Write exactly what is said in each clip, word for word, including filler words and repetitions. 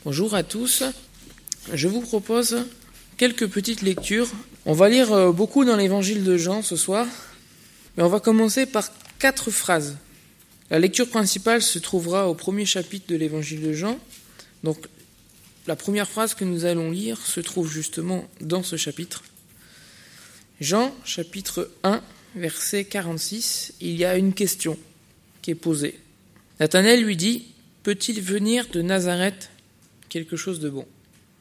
Bonjour à tous, je vous propose quelques petites lectures. On va lire beaucoup dans l'évangile de Jean ce soir, mais on va commencer par quatre phrases. La lecture principale se trouvera au premier chapitre de l'évangile de Jean. Donc la première phrase que nous allons lire se trouve justement dans ce chapitre. Jean, chapitre un, verset quarante-six, il y a une question qui est posée. Nathanaël lui dit, « Peut-il venir de Nazareth quelque chose de bon ?»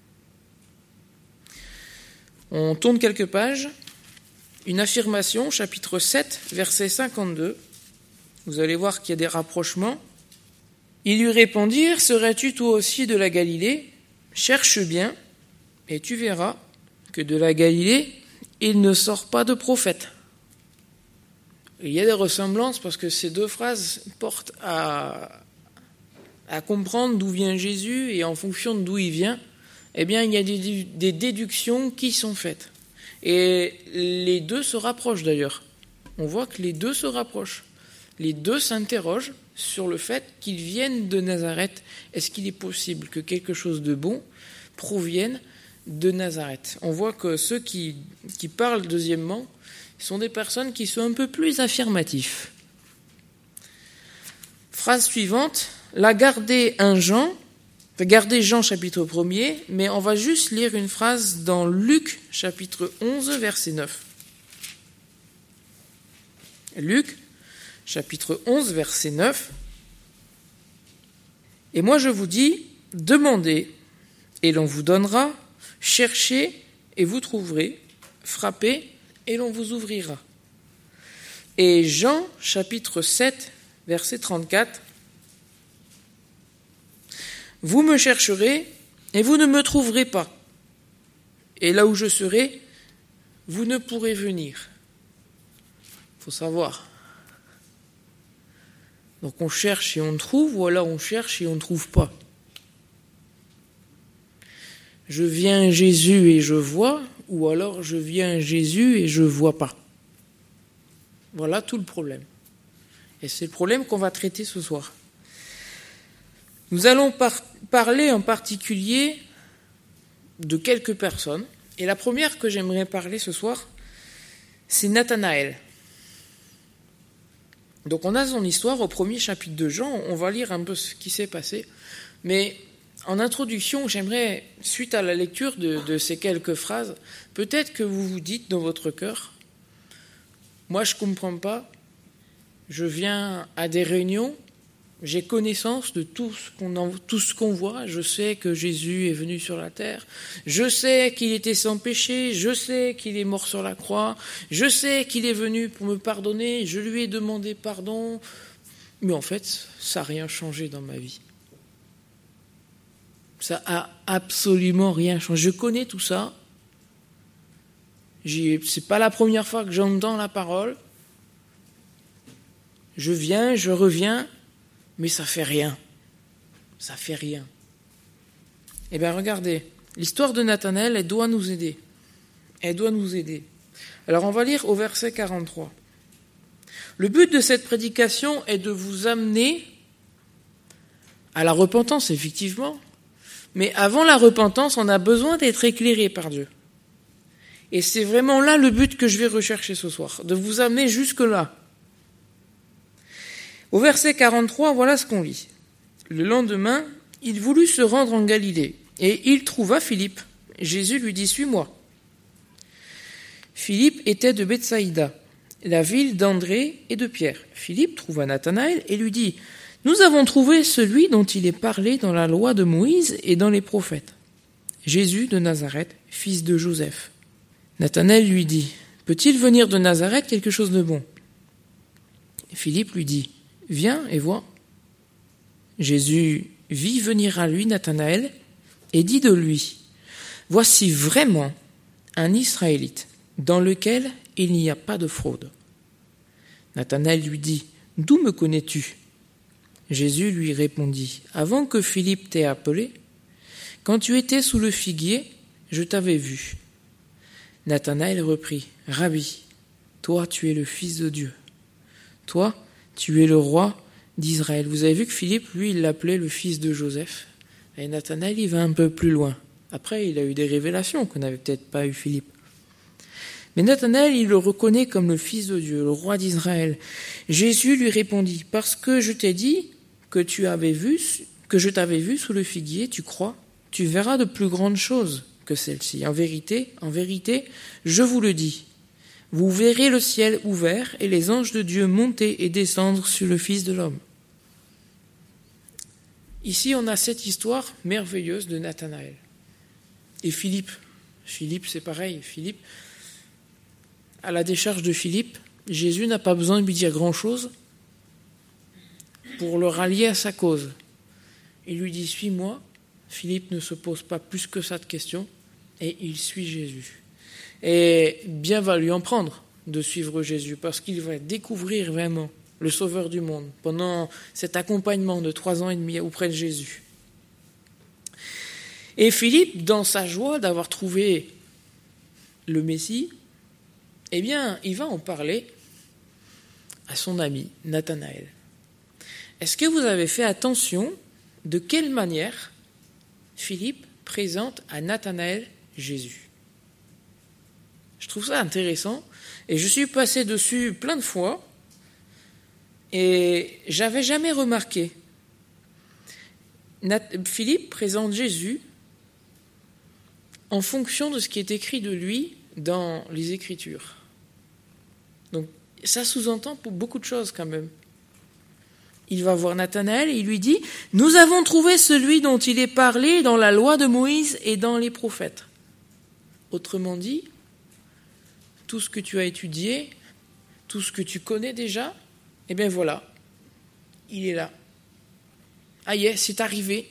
On tourne quelques pages. Une affirmation, chapitre sept, verset cinquante-deux. Vous allez voir qu'il y a des rapprochements. Ils lui répondirent, « Serais-tu toi aussi de la Galilée ? Cherche bien, et tu verras que de la Galilée, il ne sort pas de prophète. » Il y a des ressemblances parce que ces deux phrases portent à, à comprendre d'où vient Jésus, et en fonction d'où il vient, eh bien, il y a des, des déductions qui sont faites. Et les deux se rapprochent d'ailleurs. On voit que les deux se rapprochent. Les deux s'interrogent sur le fait qu'ils viennent de Nazareth. Est-ce qu'il est possible que quelque chose de bon provienne de Nazareth ? On voit que ceux qui, qui parlent deuxièmement sont des personnes qui sont un peu plus affirmatifs. Phrase suivante, la garder un Jean, garder Jean chapitre premier, mais on va juste lire une phrase dans Luc chapitre onze, verset neuf. Luc chapitre onze, verset neuf. Et moi je vous dis, demandez et l'on vous donnera, cherchez et vous trouverez, frappez et l'on vous ouvrira. Et Jean chapitre sept, verset trente-quatre. Vous me chercherez et vous ne me trouverez pas. Et là où je serai, vous ne pourrez venir. Il faut savoir. Donc on cherche et on trouve, ou alors on cherche et on ne trouve pas. Je viens à Jésus et je vois, ou alors je viens à Jésus et je ne vois pas. Voilà tout le problème. Et c'est le problème qu'on va traiter ce soir. Nous allons par- parler en particulier de quelques personnes. Et la première que j'aimerais parler ce soir, c'est Nathanaël. Donc on a son histoire au premier chapitre de Jean. On va lire un peu ce qui s'est passé. Mais en introduction, j'aimerais, suite à la lecture de, de ces quelques phrases, peut-être que vous vous dites dans votre cœur, moi je ne comprends pas, je viens à des réunions, j'ai connaissance de tout ce qu'on en, tout ce qu'on voit, je sais que Jésus est venu sur la terre, je sais qu'il était sans péché, je sais qu'il est mort sur la croix, je sais qu'il est venu pour me pardonner, je lui ai demandé pardon, mais en fait, ça n'a rien changé dans ma vie. Ça a absolument rien changé. Je connais tout ça. J'ai, c'est pas la première fois que j'entends la parole. Je viens, je reviens, mais ça fait rien. Ça fait rien. Eh bien, regardez, l'histoire de Nathanaël, elle doit nous aider. Elle doit nous aider. Alors, on va lire au verset quarante-trois. Le but de cette prédication est de vous amener à la repentance, effectivement. Mais avant la repentance, on a besoin d'être éclairé par Dieu. Et c'est vraiment là le but que je vais rechercher ce soir, de vous amener jusque-là. Au verset quarante-trois, voilà ce qu'on lit. Le lendemain, il voulut se rendre en Galilée, et il trouva Philippe. Jésus lui dit, « Suis-moi ». Philippe était de Bethsaïda, la ville d'André et de Pierre. Philippe trouva Nathanaël et lui dit, « Nous avons trouvé celui dont il est parlé dans la loi de Moïse et dans les prophètes, Jésus de Nazareth, fils de Joseph. » Nathanaël lui dit, « Peut-il venir de Nazareth quelque chose de bon ?» Philippe lui dit, « Viens et vois. » Jésus vit venir à lui Nathanaël et dit de lui, « Voici vraiment un Israélite dans lequel il n'y a pas de fraude. » Nathanaël lui dit, « D'où me connais-tu » Jésus lui répondit, « Avant que Philippe t'ait appelé, quand tu étais sous le figuier, je t'avais vu. » Nathanaël reprit, « Rabbi, toi tu es le Fils de Dieu. Toi, tu es le roi d'Israël. » Vous avez vu que Philippe, lui, il l'appelait le fils de Joseph. Et Nathanaël, il va un peu plus loin. Après, il a eu des révélations qu'on n'avait peut-être pas eu Philippe. Mais Nathanaël, il le reconnaît comme le Fils de Dieu, le roi d'Israël. Jésus lui répondit, « Parce que je t'ai dit que tu avais vu, que je t'avais vu sous le figuier, tu crois ? Tu verras de plus grandes choses que celles-ci. En vérité, en vérité, je vous le dis. Vous verrez le ciel ouvert et les anges de Dieu monter et descendre sur le Fils de l'homme. » Ici, on a cette histoire merveilleuse de Nathanaël. Et Philippe, Philippe, c'est pareil. Philippe, à la décharge de Philippe, Jésus n'a pas besoin de lui dire grand-chose pour le rallier à sa cause. Il lui dit « Suis-moi ». Philippe ne se pose pas plus que ça de questions et il suit Jésus. Et bien va lui en prendre de suivre Jésus parce qu'il va découvrir vraiment le Sauveur du monde pendant cet accompagnement de trois ans et demi auprès de Jésus. Et Philippe, dans sa joie d'avoir trouvé le Messie, eh bien, il va en parler à son ami Nathanaël. Est-ce que vous avez fait attention de quelle manière Philippe présente à Nathanaël Jésus? Je trouve ça intéressant et je suis passé dessus plein de fois et j'avais jamais remarqué. Philippe présente Jésus en fonction de ce qui est écrit de lui dans les Écritures. Donc ça sous-entend pour beaucoup de choses quand même. Il va voir Nathanaël et il lui dit « Nous avons trouvé celui dont il est parlé dans la loi de Moïse et dans les prophètes. » Autrement dit, tout ce que tu as étudié, tout ce que tu connais déjà, eh bien voilà, il est là. Ah y est, c'est arrivé.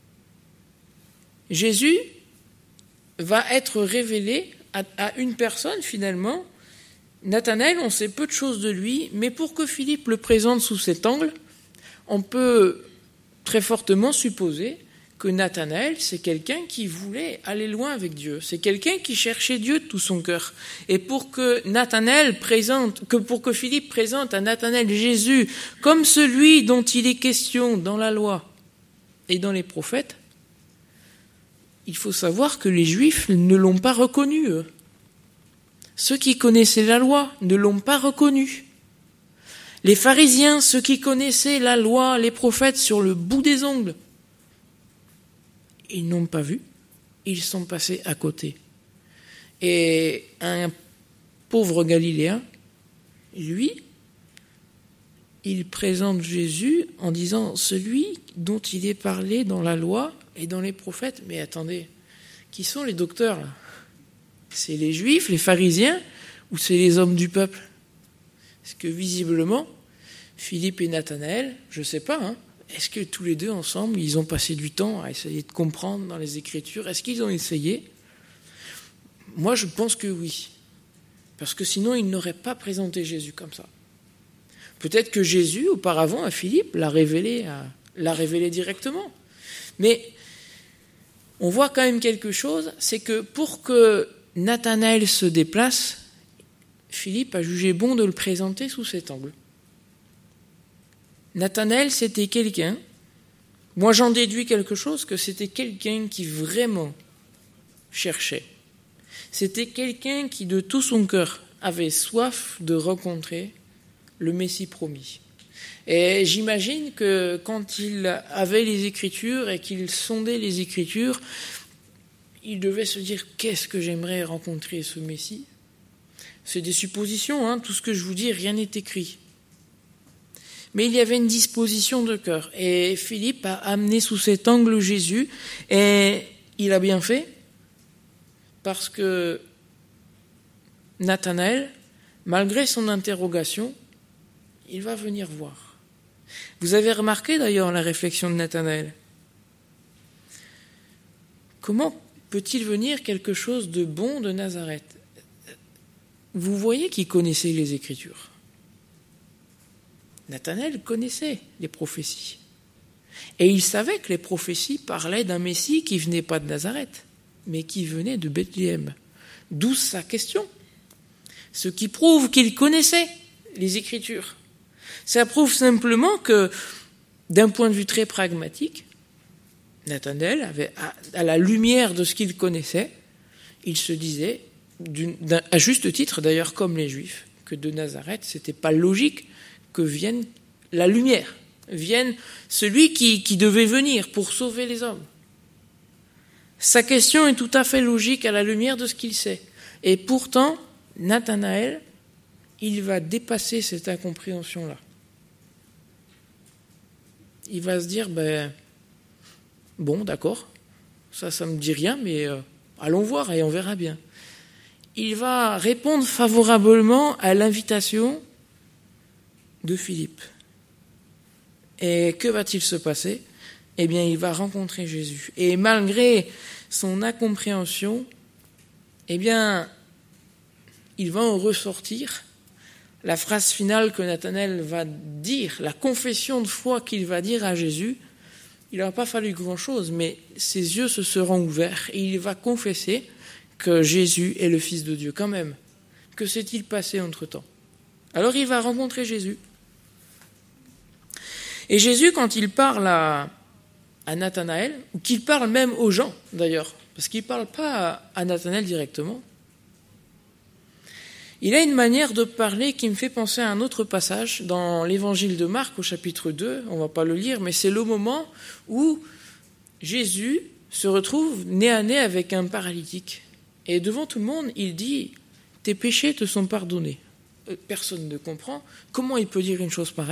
Jésus va être révélé à, à une personne finalement. Nathanaël, on sait peu de choses de lui, mais pour que Philippe le présente sous cet angle, on peut très fortement supposer que Nathanaël, c'est quelqu'un qui voulait aller loin avec Dieu. C'est quelqu'un qui cherchait Dieu de tout son cœur. Et pour que Nathanaël présente, que pour que Philippe présente à Nathanaël Jésus comme celui dont il est question dans la loi et dans les prophètes, il faut savoir que les Juifs ne l'ont pas reconnu, eux. Ceux qui connaissaient la loi ne l'ont pas reconnu. Les pharisiens, ceux qui connaissaient la loi, les prophètes sur le bout des ongles, ils n'ont pas vu, ils sont passés à côté. Et un pauvre Galiléen, lui, il présente Jésus en disant « Celui dont il est parlé dans la loi et dans les prophètes ». Mais attendez, qui sont les docteurs là ? C'est les Juifs, les pharisiens, ou c'est les hommes du peuple ? Parce que visiblement, Philippe et Nathanaël, je ne sais pas, hein, est-ce que tous les deux ensemble, ils ont passé du temps à essayer de comprendre dans les Écritures ? Est-ce qu'ils ont essayé ? Moi, je pense que oui. Parce que sinon, ils n'auraient pas présenté Jésus comme ça. Peut-être que Jésus, auparavant, à Philippe, l'a révélé, à, l'a révélé directement. Mais on voit quand même quelque chose, c'est que pour que Nathanaël se déplace, Philippe a jugé bon de le présenter sous cet angle. Nathanaël, c'était quelqu'un, moi j'en déduis quelque chose, que c'était quelqu'un qui vraiment cherchait. C'était quelqu'un qui de tout son cœur avait soif de rencontrer le Messie promis. Et j'imagine que quand il avait les Écritures et qu'il sondait les Écritures, il devait se dire « Qu'est-ce que j'aimerais rencontrer ce Messie ?» C'est des suppositions, hein, tout ce que je vous dis, rien n'est écrit. Mais il y avait une disposition de cœur. Et Philippe a amené sous cet angle Jésus, et il a bien fait, parce que Nathanaël, malgré son interrogation, il va venir voir. Vous avez remarqué d'ailleurs la réflexion de Nathanaël. Comment peut-il venir quelque chose de bon de Nazareth ? Vous voyez qu'il connaissait les Écritures. Nathanaël connaissait les prophéties. Et il savait que les prophéties parlaient d'un Messie qui venait pas de Nazareth, mais qui venait de Bethléem. D'où sa question. Ce qui prouve qu'il connaissait les Écritures. Ça prouve simplement que, d'un point de vue très pragmatique, Nathanaël avait, à, à la lumière de ce qu'il connaissait, il se disait, à juste titre d'ailleurs comme les Juifs, que de Nazareth, c'était pas logique que vienne la lumière, vienne celui qui, qui devait venir pour sauver les hommes. Sa question est tout à fait logique à la lumière de ce qu'il sait. Et pourtant, Nathanaël, il va dépasser cette incompréhension-là. Il va se dire, ben, bon, d'accord, ça, ça me dit rien, mais euh, allons voir et on verra bien. Il va répondre favorablement à l'invitation de Philippe. Et que va-t-il se passer ? Eh bien, il va rencontrer Jésus. Et malgré son incompréhension, eh bien, il va en ressortir la phrase finale que Nathanaël va dire, la confession de foi qu'il va dire à Jésus. Il n'aura pas fallu grand-chose, mais ses yeux se seront ouverts et il va confesser que Jésus est le Fils de Dieu quand même. Que s'est-il passé entre-temps ? Alors il va rencontrer Jésus. Et Jésus, quand il parle à, à Nathanaël, ou qu'il parle même aux gens d'ailleurs, parce qu'il ne parle pas à Nathanaël directement, il a une manière de parler qui me fait penser à un autre passage dans l'évangile de Marc au chapitre deux, on ne va pas le lire, mais c'est le moment où Jésus se retrouve nez à nez avec un paralytique. Et devant tout le monde, il dit « Tes péchés te sont pardonnés ». Personne ne comprend. Comment il peut dire une chose pareille ?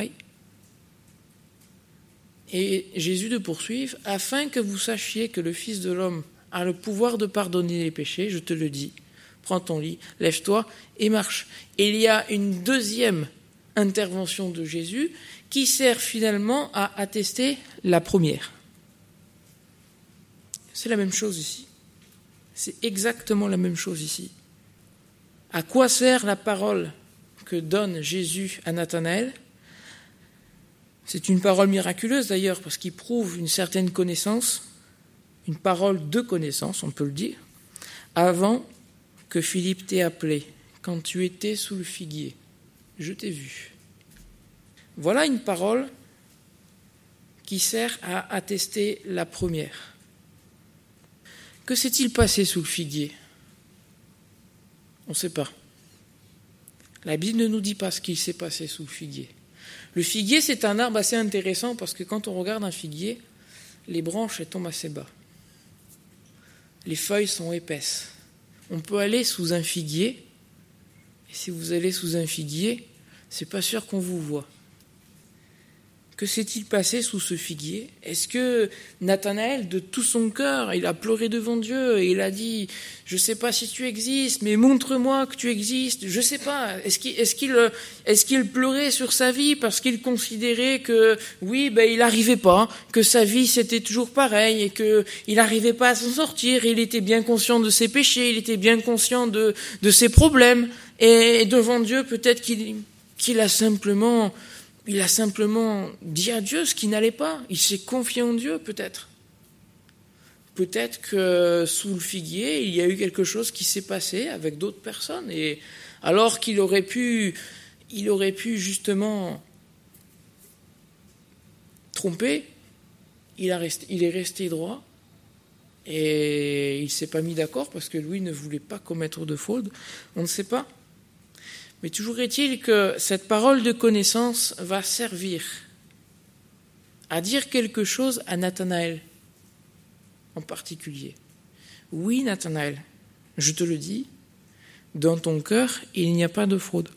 Et Jésus de poursuivre, afin que vous sachiez que le Fils de l'homme a le pouvoir de pardonner les péchés, je te le dis, prends ton lit, lève-toi et marche. Et il y a une deuxième intervention de Jésus qui sert finalement à attester la première. C'est la même chose ici. C'est exactement la même chose ici. À quoi sert la parole que donne Jésus à Nathanaël ? C'est une parole miraculeuse d'ailleurs, parce qu'il prouve une certaine connaissance, une parole de connaissance, on peut le dire, avant que Philippe t'ait appelé, quand tu étais sous le figuier. Je t'ai vu. Voilà une parole qui sert à attester la première. Que s'est-il passé sous le figuier ? On ne sait pas. La Bible ne nous dit pas ce qu'il s'est passé sous le figuier. Le figuier, c'est un arbre assez intéressant parce que quand on regarde un figuier, les branches elles tombent assez bas. Les feuilles sont épaisses. On peut aller sous un figuier, et si vous allez sous un figuier, c'est pas sûr qu'on vous voit. Que s'est-il passé sous ce figuier ? Est-ce que Nathanaël, de tout son cœur, il a pleuré devant Dieu et il a dit « Je ne sais pas si tu existes, mais montre-moi que tu existes. » Je ne sais pas. Est-ce qu'il, est-ce qu'il, est-ce qu'il pleurait sur sa vie parce qu'il considérait que, oui, ben, il n'arrivait pas, que sa vie c'était toujours pareil et qu'il n'arrivait pas à s'en sortir. Il était bien conscient de ses péchés, il était bien conscient de, de ses problèmes. Et devant Dieu, peut-être qu'il, qu'il a simplement... Il a simplement dit à Dieu ce qui n'allait pas. Il s'est confié en Dieu, peut-être. Peut-être que sous le figuier, il y a eu quelque chose qui s'est passé avec d'autres personnes. Et alors qu'il aurait pu, il aurait pu justement tromper, il, a resté, il est resté droit. Et il ne s'est pas mis d'accord parce que lui ne voulait pas commettre de faute. On ne sait pas. Mais toujours est-il que cette parole de connaissance va servir à dire quelque chose à Nathanaël en particulier. Oui, Nathanaël, je te le dis, dans ton cœur, il n'y a pas de fraude.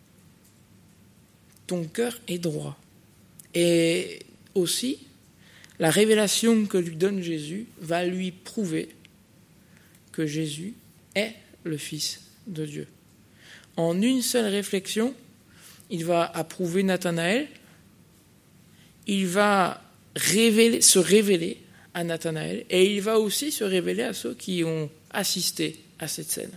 Ton cœur est droit. Et aussi, la révélation que lui donne Jésus va lui prouver que Jésus est le Fils de Dieu. En une seule réflexion, il va approuver Nathanaël, il va révéler, se révéler à Nathanaël, et il va aussi se révéler à ceux qui ont assisté à cette scène.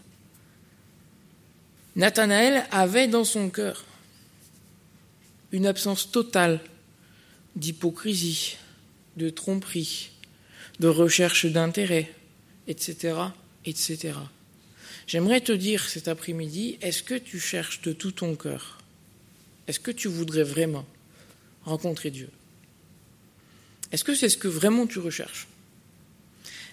Nathanaël avait dans son cœur une absence totale d'hypocrisie, de tromperie, de recherche d'intérêt, et cetera, et cetera. J'aimerais te dire cet après-midi, est-ce que tu cherches de tout ton cœur ? Est-ce que tu voudrais vraiment rencontrer Dieu ? Est-ce que c'est ce que vraiment tu recherches ?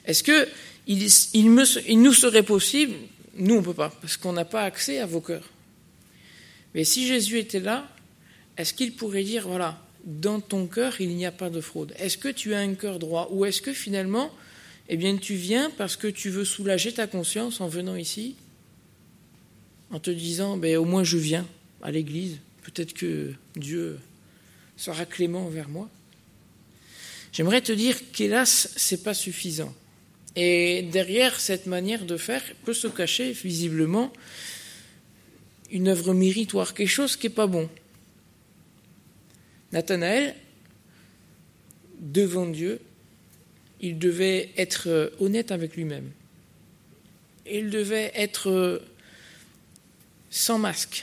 Est-ce que il, il, me, il nous serait possible, nous on ne peut pas, parce qu'on n'a pas accès à vos cœurs. Mais si Jésus était là, est-ce qu'il pourrait dire, voilà, dans ton cœur, il n'y a pas de fraude. Est-ce que tu as un cœur droit? Ou est-ce que finalement, eh bien, tu viens parce que tu veux soulager ta conscience en venant ici, en te disant, ben, au moins je viens à l'église, peut-être que Dieu sera clément envers moi. J'aimerais te dire qu'hélas, c'est pas suffisant. Et derrière cette manière de faire peut se cacher visiblement une œuvre méritoire, quelque chose qui n'est pas bon. Nathanaël, devant Dieu, il devait être honnête avec lui-même. Il devait être sans masque.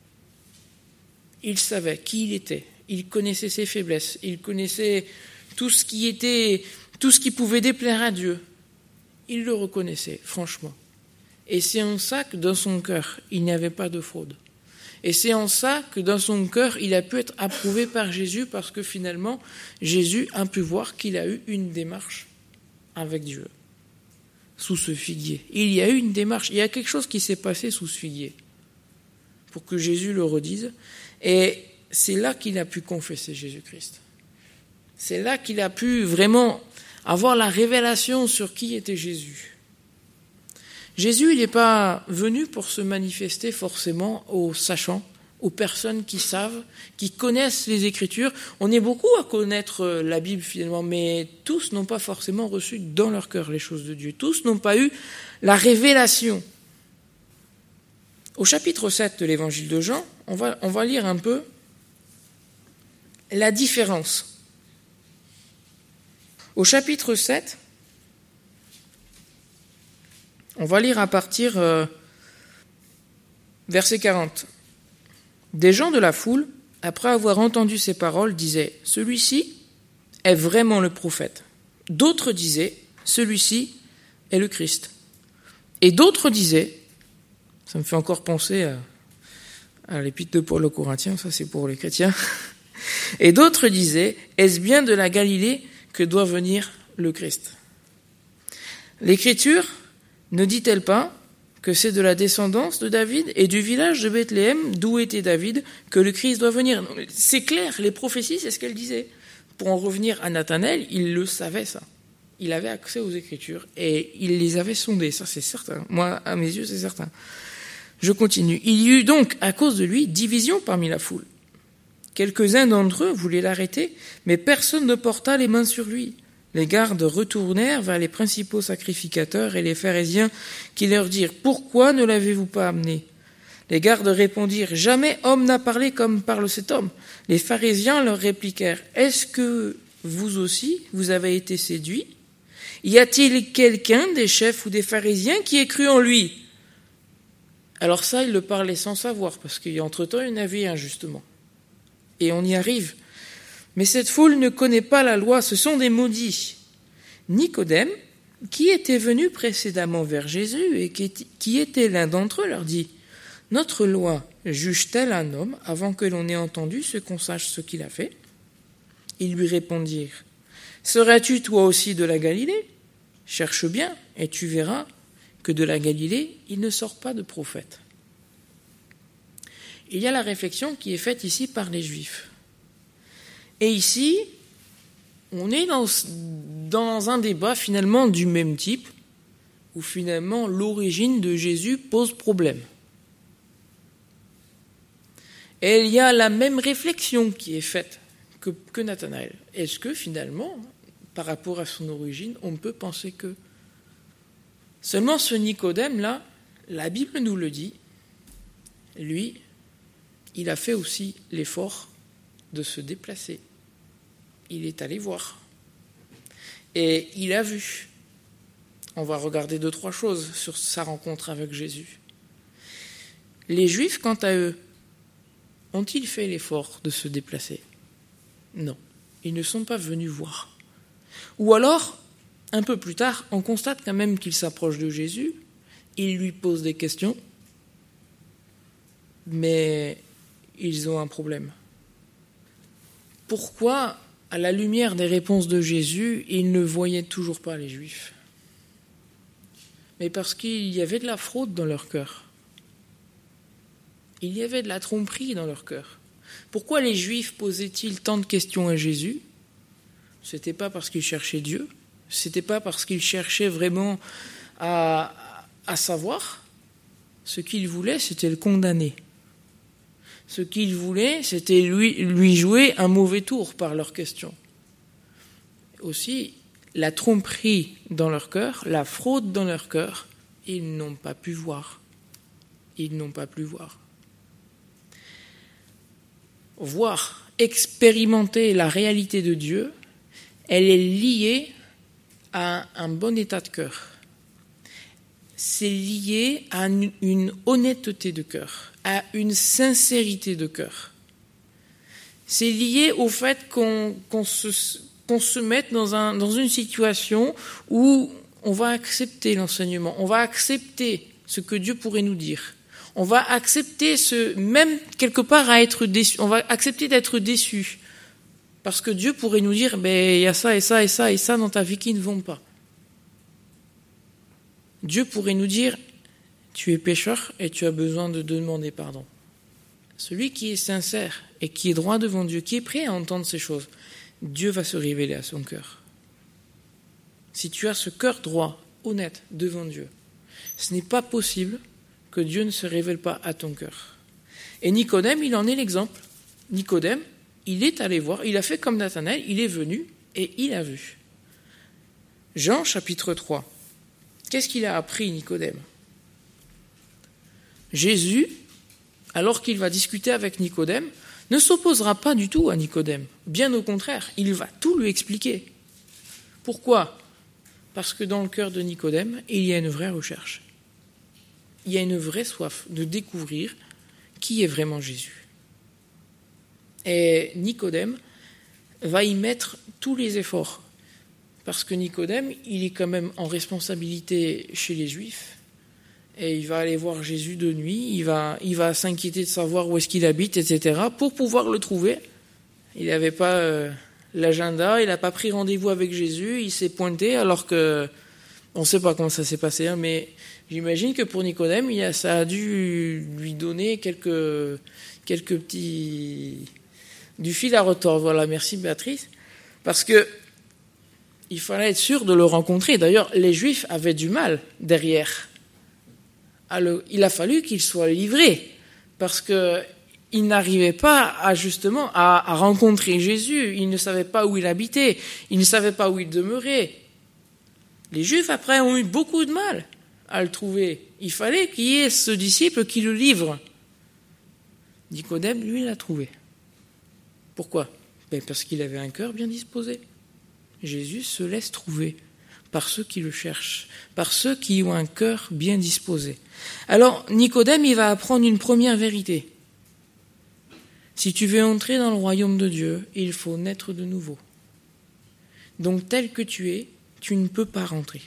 Il savait qui il était. Il connaissait ses faiblesses. Il connaissait tout ce qui était, tout ce qui pouvait déplaire à Dieu. Il le reconnaissait, franchement. Et c'est en ça que dans son cœur, il n'y avait pas de fraude. Et c'est en ça que dans son cœur, il a pu être approuvé par Jésus, parce que finalement, Jésus a pu voir qu'il a eu une démarche avec Dieu, sous ce figuier. Il y a eu une démarche, il y a quelque chose qui s'est passé sous ce figuier, pour que Jésus le redise. Et c'est là qu'il a pu confesser Jésus-Christ. C'est là qu'il a pu vraiment avoir la révélation sur qui était Jésus. Jésus, il n'est pas venu pour se manifester forcément aux sachants, aux personnes qui savent, qui connaissent les Écritures. On est beaucoup à connaître la Bible finalement, mais tous n'ont pas forcément reçu dans leur cœur les choses de Dieu. Tous n'ont pas eu la révélation. Au chapitre sept de l'Évangile de Jean, on va, on va lire un peu la différence. Au chapitre sept, on va lire à partir euh, verset quarante. Des gens de la foule, après avoir entendu ces paroles, disaient « Celui-ci est vraiment le prophète ». D'autres disaient « Celui-ci est le Christ ». Et d'autres disaient, ça me fait encore penser à, à l'épître de Paul aux Corinthiens, ça c'est pour les chrétiens, et d'autres disaient « Est-ce bien de la Galilée que doit venir le Christ ?» L'Écriture ne dit-elle pas que c'est de la descendance de David et du village de Bethléem, d'où était David, que le Christ doit venir? C'est clair, les prophéties, c'est ce qu'elles disaient. Pour en revenir à Nathanaël, il le savait ça. Il avait accès aux Écritures et il les avait sondées, ça c'est certain. Moi, à mes yeux, c'est certain. Je continue. Il y eut donc, à cause de lui, division parmi la foule. Quelques-uns d'entre eux voulaient l'arrêter, mais personne ne porta les mains sur lui. Les gardes retournèrent vers les principaux sacrificateurs et les pharisiens qui leur dirent « Pourquoi ne l'avez-vous pas amené ?» Les gardes répondirent « Jamais homme n'a parlé comme parle cet homme. » Les pharisiens leur répliquèrent « Est-ce que vous aussi, vous avez été séduits ? Y a-t-il quelqu'un des chefs ou des pharisiens qui ait cru en lui ?» Alors ça, ils le parlaient sans savoir, parce qu'entre-temps, il y en avait un, justement. Et on y arrive. Mais cette foule ne connaît pas la loi, ce sont des maudits. Nicodème, qui était venu précédemment vers Jésus et qui était l'un d'entre eux, leur dit « Notre loi juge-t-elle un homme avant que l'on ait entendu ce qu'on sache ce qu'il a fait ?» Ils lui répondirent « Seras-tu toi aussi de la Galilée ? Cherche bien et tu verras que de la Galilée, il ne sort pas de prophète. » Il y a la réflexion qui est faite ici par les Juifs. Et ici, on est dans, dans un débat finalement du même type, où finalement l'origine de Jésus pose problème. Et il y a la même réflexion qui est faite que, que Nathanaël. Est-ce que finalement, par rapport à son origine, on peut penser que... Seulement ce Nicodème-là, la Bible nous le dit, lui, il a fait aussi l'effort de se déplacer. Il est allé voir. Et il a vu. On va regarder deux, trois choses sur sa rencontre avec Jésus. Les Juifs, quant à eux, ont-ils fait l'effort de se déplacer ? Non. Ils ne sont pas venus voir. Ou alors, un peu plus tard, on constate quand même qu'il s'approche de Jésus, il lui pose des questions, mais ils ont un problème. Pourquoi, à la lumière des réponses de Jésus, ils ne voyaient toujours pas les Juifs ? mais parce qu'il y avait de la fraude dans leur cœur. Il y avait de la tromperie dans leur cœur. Pourquoi les Juifs posaient-ils tant de questions à Jésus ? Ce n'était pas parce qu'ils cherchaient Dieu, ce n'était pas parce qu'ils cherchaient vraiment à, à savoir. Ce qu'ils voulaient, c'était le condamner. Ce qu'ils voulaient, c'était lui, lui jouer un mauvais tour par leurs questions. Aussi, la tromperie dans leur cœur, la fraude dans leur cœur, ils n'ont pas pu voir. Ils n'ont pas pu voir. Voir, expérimenter la réalité de Dieu, elle est liée à un bon état de cœur. C'est lié à une honnêteté de cœur, à une sincérité de cœur. C'est lié au fait qu'on, qu'on, se, qu'on se mette dans, un, dans une situation où on va accepter l'enseignement, on va accepter ce que Dieu pourrait nous dire. On va accepter ce, même quelque part à être déçu, on va accepter d'être déçu. Parce que Dieu pourrait nous dire, ben, il y a ça et ça et ça et ça dans ta vie qui ne vont pas. Dieu pourrait nous dire, tu es pécheur et tu as besoin de demander pardon. Celui qui est sincère et qui est droit devant Dieu, qui est prêt à entendre ces choses, Dieu va se révéler à son cœur. Si tu as ce cœur droit, honnête devant Dieu, ce n'est pas possible que Dieu ne se révèle pas à ton cœur. Et Nicodème, il en est l'exemple. Nicodème, il est allé voir, il a fait comme Nathanaël, il est venu et il a vu. Jean chapitre trois. Qu'est-ce qu'il a appris, Nicodème ? Jésus, alors qu'il va discuter avec Nicodème, ne s'opposera pas du tout à Nicodème. Bien au contraire, il va tout lui expliquer. Pourquoi ? Parce que dans le cœur de Nicodème, il y a une vraie recherche. Il y a une vraie soif de découvrir qui est vraiment Jésus. Et Nicodème va y mettre tous les efforts. Parce que Nicodème, il est quand même en responsabilité chez les Juifs. Et il va aller voir Jésus de nuit, il va, il va s'inquiéter de savoir où est-ce qu'il habite, et cetera, pour pouvoir le trouver. Il n'avait pas euh, l'agenda, il n'a pas pris rendez-vous avec Jésus, il s'est pointé, alors que, on ne sait pas comment ça s'est passé, hein, mais j'imagine que pour Nicodème, il a, ça a dû lui donner quelques, quelques petits... du fil à retordre. Voilà, merci Béatrice. Parce que il fallait être sûr de le rencontrer. D'ailleurs, les Juifs avaient du mal derrière. Alors, il a fallu qu'il soit livré, parce qu'il n'arrivait pas à, justement à, à rencontrer Jésus. Il ne savait pas où il habitait, il ne savait pas où il demeurait. Les Juifs, après, ont eu beaucoup de mal à le trouver. Il fallait qu'il y ait ce disciple qui le livre. Nicodème, lui, l'a trouvé. Pourquoi ? Ben parce qu'il avait un cœur bien disposé. Jésus se laisse trouver par ceux qui le cherchent, par ceux qui ont un cœur bien disposé. Alors, Nicodème, il va apprendre une première vérité. Si tu veux entrer dans le royaume de Dieu, il faut naître de nouveau. Donc, tel que tu es, tu ne peux pas rentrer.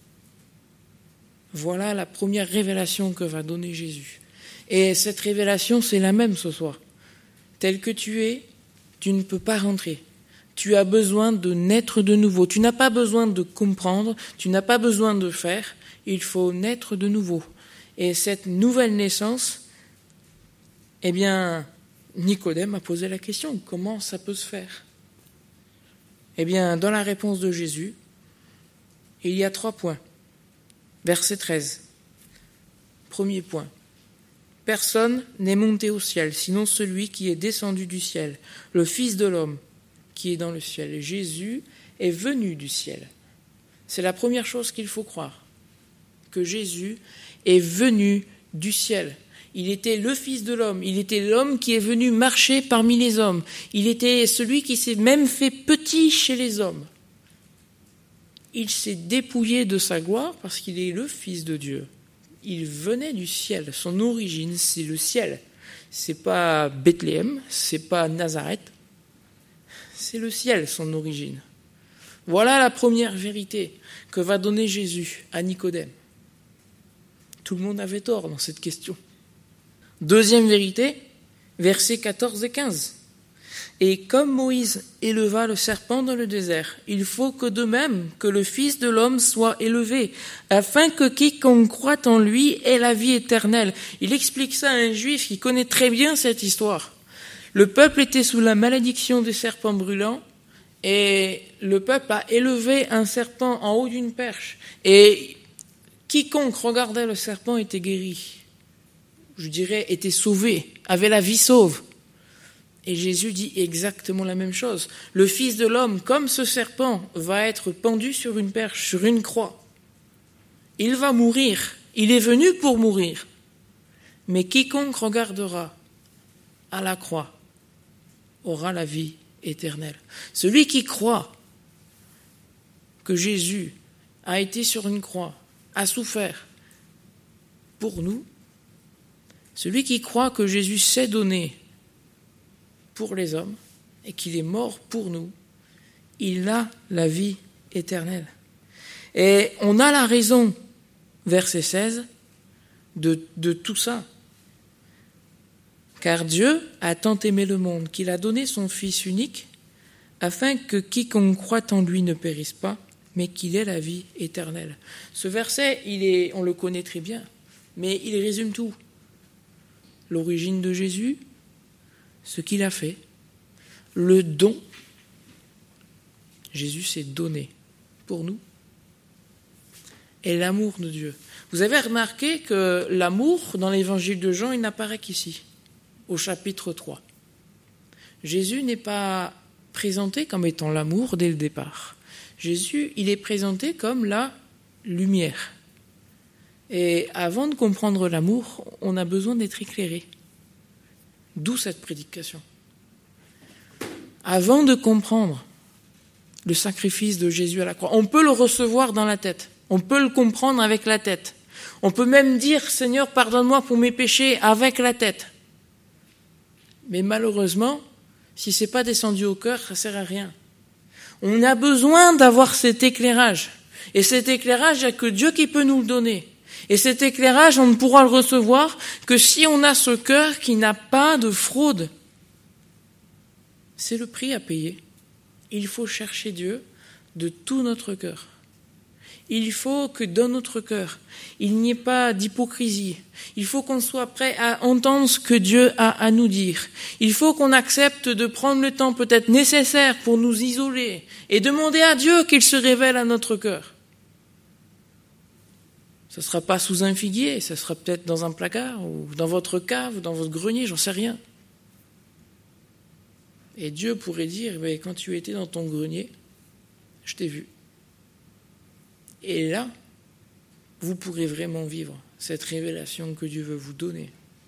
Voilà la première révélation que va donner Jésus. Et cette révélation, c'est la même ce soir. Tel que tu es, tu ne peux pas rentrer. Tu as besoin de naître de nouveau. Tu n'as pas besoin de comprendre, tu n'as pas besoin de faire. Il faut naître de nouveau. Et cette nouvelle naissance, eh bien, Nicodème a posé la question, comment ça peut se faire ? Eh bien, dans la réponse de Jésus, il y a trois points. Verset treize. Premier point. Personne n'est monté au ciel, sinon celui qui est descendu du ciel, le Fils de l'homme qui est dans le ciel. Jésus est venu du ciel. C'est la première chose qu'il faut croire, que Jésus est venu du ciel. Il était le Fils de l'homme, il était l'homme qui est venu marcher parmi les hommes. Il était celui qui s'est même fait petit chez les hommes. Il s'est dépouillé de sa gloire parce qu'il est le Fils de Dieu. Il venait du ciel. Son origine, c'est le ciel. C'est pas Bethléem, c'est pas Nazareth. C'est le ciel, son origine. Voilà la première vérité que va donner Jésus à Nicodème. Tout le monde avait tort dans cette question. Deuxième vérité, versets quatorze et quinze. Et comme Moïse éleva le serpent dans le désert, il faut que de même que le Fils de l'homme soit élevé, afin que quiconque croit en lui ait la vie éternelle. Il explique ça à un juif qui connaît très bien cette histoire. Le peuple était sous la malédiction des serpents brûlants, et le peuple a élevé un serpent en haut d'une perche. Et quiconque regardait le serpent était guéri. Je dirais, était sauvé, avait la vie sauve. Et Jésus dit exactement la même chose. Le Fils de l'homme, comme ce serpent, va être pendu sur une perche, sur une croix. Il va mourir. Il est venu pour mourir. Mais quiconque regardera à la croix aura la vie éternelle. Celui qui croit que Jésus a été sur une croix, a souffert pour nous, celui qui croit que Jésus s'est donné pour les hommes et qu'il est mort pour nous, il a la vie éternelle. Et on a la raison, verset seize, de, de tout ça. Car Dieu a tant aimé le monde qu'il a donné son Fils unique afin que quiconque croit en lui ne périsse pas, mais qu'il ait la vie éternelle. Ce verset, il est, on le connaît très bien, mais il résume tout. L'origine de Jésus, ce qu'il a fait, le don. Jésus s'est donné pour nous. Et l'amour de Dieu. Vous avez remarqué que l'amour, dans l'évangile de Jean, il n'apparaît qu'ici, au chapitre trois. Jésus n'est pas présenté comme étant l'amour dès le départ. Jésus, il est présenté comme la lumière. Et avant de comprendre l'amour, on a besoin d'être éclairé. D'où cette prédication. Avant de comprendre le sacrifice de Jésus à la croix, on peut le recevoir dans la tête. On peut le comprendre avec la tête. On peut même dire, Seigneur, pardonne-moi pour mes péchés avec la tête. Mais malheureusement, si ce n'est pas descendu au cœur, ça ne sert à rien. On a besoin d'avoir cet éclairage. Et cet éclairage, il n'y a que Dieu qui peut nous le donner. Et cet éclairage, on ne pourra le recevoir que si on a ce cœur qui n'a pas de fraude. C'est le prix à payer. Il faut chercher Dieu de tout notre cœur. Il faut que dans notre cœur, il n'y ait pas d'hypocrisie. Il faut qu'on soit prêt à entendre ce que Dieu a à nous dire. Il faut qu'on accepte de prendre le temps peut-être nécessaire pour nous isoler et demander à Dieu qu'il se révèle à notre cœur. Ce ne sera pas sous un figuier, ce sera peut-être dans un placard ou dans votre cave ou dans votre grenier, j'en sais rien. Et Dieu pourrait dire, mais quand tu étais dans ton grenier, je t'ai vu. Et là, vous pourrez vraiment vivre cette révélation que Dieu veut vous donner.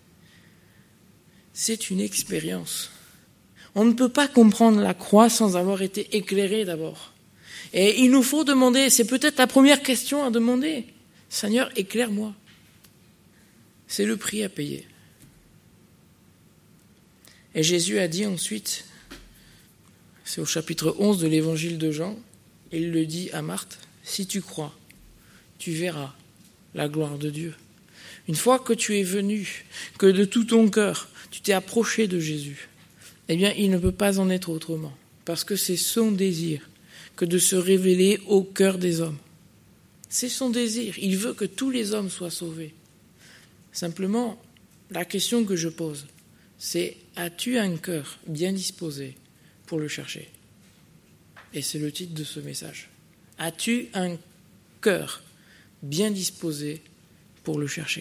C'est une expérience. On ne peut pas comprendre la croix sans avoir été éclairé d'abord. Et il nous faut demander, c'est peut-être la première question à demander, Seigneur, éclaire-moi. C'est le prix à payer. Et Jésus a dit ensuite, c'est au chapitre onze de l'évangile de Jean, il le dit à Marthe, si tu crois, tu verras la gloire de Dieu. Une fois que tu es venu, que de tout ton cœur, tu t'es approché de Jésus, eh bien, il ne peut pas en être autrement, parce que c'est son désir que de se révéler au cœur des hommes. C'est son désir. Il veut que tous les hommes soient sauvés. Simplement, la question que je pose, c'est as-tu un cœur bien disposé pour le chercher ? Et c'est le titre de ce message. As-tu un cœur bien disposé pour le chercher ?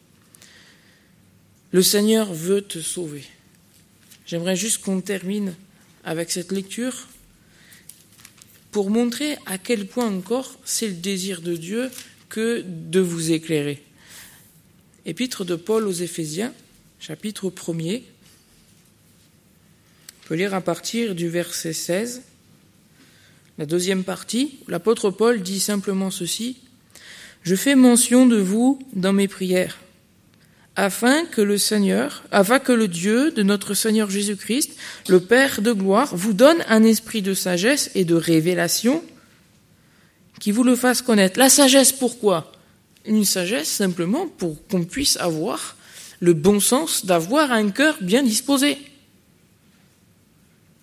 Le Seigneur veut te sauver. J'aimerais juste qu'on termine avec cette lecture pour montrer à quel point encore c'est le désir de Dieu que de vous éclairer. Épître de Paul aux Éphésiens, chapitre premier. On peut lire à partir du verset seize. La deuxième partie, l'apôtre Paul dit simplement ceci. « Je fais mention de vous dans mes prières, afin que le Seigneur, afin que le Dieu de notre Seigneur Jésus-Christ, le Père de gloire, vous donne un esprit de sagesse et de révélation qui vous le fasse connaître. » La sagesse, pourquoi ? Une sagesse simplement pour qu'on puisse avoir le bon sens d'avoir un cœur bien disposé.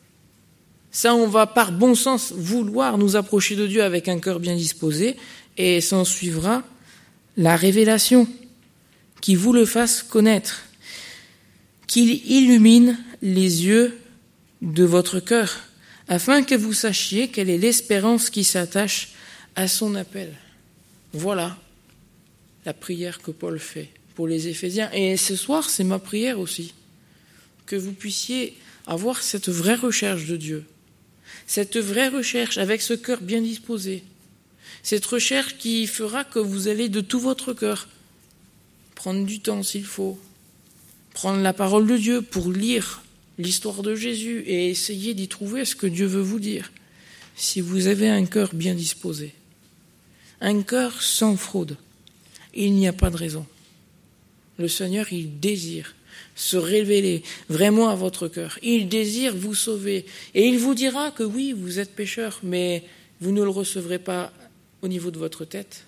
Ça, on va par bon sens vouloir nous approcher de Dieu avec un cœur bien disposé, et s'en suivra la révélation qui vous le fasse connaître, qu'il illumine les yeux de votre cœur, afin que vous sachiez quelle est l'espérance qui s'attache à son appel. Voilà la prière que Paul fait pour les Éphésiens. Et ce soir, c'est ma prière aussi, que vous puissiez avoir cette vraie recherche de Dieu, cette vraie recherche avec ce cœur bien disposé, cette recherche qui fera que vous allez de tout votre cœur prendre du temps s'il faut, prendre la parole de Dieu pour lire l'histoire de Jésus et essayer d'y trouver ce que Dieu veut vous dire. Si vous avez un cœur bien disposé, un cœur sans fraude, il n'y a pas de raison. Le Seigneur, il désire se révéler vraiment à votre cœur. Il désire vous sauver. Et il vous dira que oui, vous êtes pécheur, mais vous ne le recevrez pas au niveau de votre tête.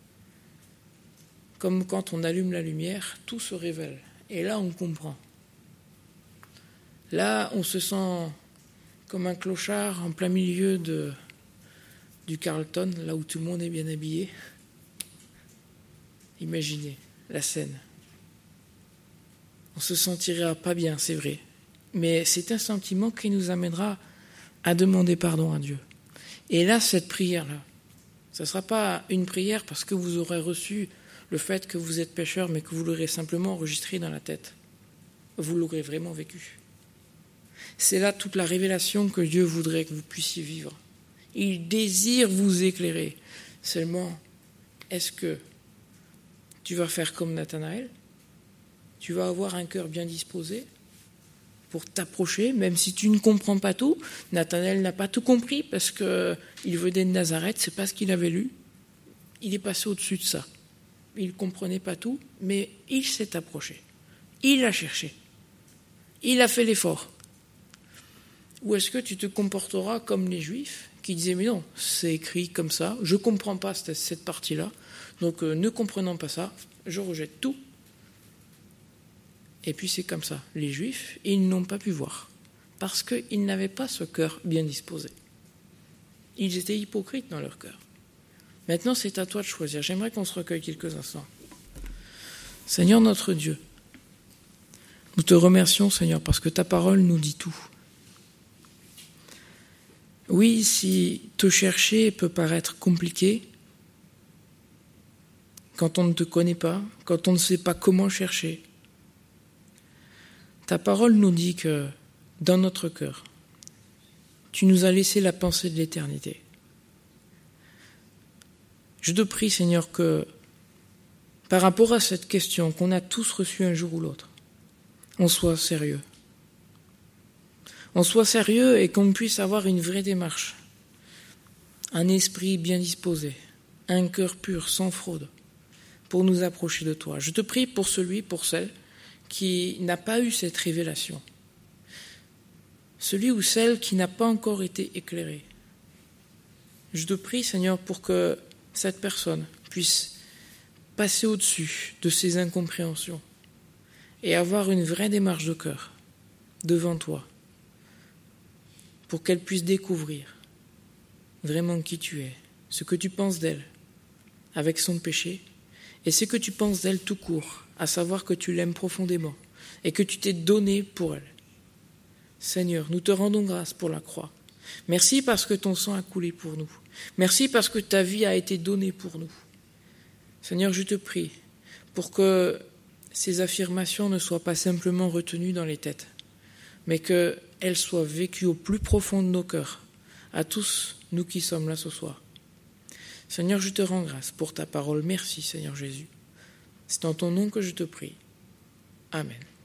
Comme quand on allume la lumière, tout se révèle. Et là, on comprend. Là, on se sent comme un clochard en plein milieu de, du Carlton, là où tout le monde est bien habillé. Imaginez la scène. On se sentira pas bien, c'est vrai. Mais c'est un sentiment qui nous amènera à demander pardon à Dieu. Et là, cette prière-là, ce ne sera pas une prière parce que vous aurez reçu le fait que vous êtes pécheur, mais que vous l'aurez simplement enregistré dans la tête. Vous l'aurez vraiment vécu. C'est là toute la révélation que Dieu voudrait que vous puissiez vivre. Il désire vous éclairer. Seulement, est-ce que tu vas faire comme Nathanaël ? Tu vas avoir un cœur bien disposé pour t'approcher, même si tu ne comprends pas tout. Nathanaël n'a pas tout compris parce qu'il venait de Nazareth, c'est pas ce qu'il avait lu. Il est passé au-dessus de ça. Il ne comprenait pas tout, mais il s'est approché. Il a cherché. Il a fait l'effort. Ou est-ce que tu te comporteras comme les Juifs qui disaient « Mais non, c'est écrit comme ça, je ne comprends pas cette, cette partie-là, donc euh, ne comprenant pas ça, je rejette tout. » Et puis c'est comme ça. Les Juifs, ils n'ont pas pu voir, parce qu'ils n'avaient pas ce cœur bien disposé. Ils étaient hypocrites dans leur cœur. Maintenant, c'est à toi de choisir. J'aimerais qu'on se recueille quelques instants. Seigneur notre Dieu, nous te remercions, Seigneur, parce que ta parole nous dit tout. Oui, si te chercher peut paraître compliqué, quand on ne te connaît pas, quand on ne sait pas comment chercher, ta parole nous dit que dans notre cœur, tu nous as laissé la pensée de l'éternité. Je te prie, Seigneur, que par rapport à cette question qu'on a tous reçue un jour ou l'autre, on soit sérieux. On soit sérieux et qu'on puisse avoir une vraie démarche, un esprit bien disposé, un cœur pur, sans fraude, pour nous approcher de toi. Je te prie pour celui, pour celle qui n'a pas eu cette révélation, celui ou celle qui n'a pas encore été éclairé. Je te prie, Seigneur, pour que cette personne puisse passer au-dessus de ses incompréhensions et avoir une vraie démarche de cœur devant toi, pour qu'elle puisse découvrir vraiment qui tu es, ce que tu penses d'elle avec son péché, et ce que tu penses d'elle tout court, à savoir que tu l'aimes profondément et que tu t'es donné pour elle. Seigneur, nous te rendons grâce pour la croix. Merci parce que ton sang a coulé pour nous. Merci parce que ta vie a été donnée pour nous. Seigneur, je te prie pour que ces affirmations ne soient pas simplement retenues dans les têtes, mais qu'elles soient vécues au plus profond de nos cœurs, à tous nous qui sommes là ce soir. Seigneur, je te rends grâce pour ta parole. Merci, Seigneur Jésus. C'est dans ton nom que je te prie. Amen.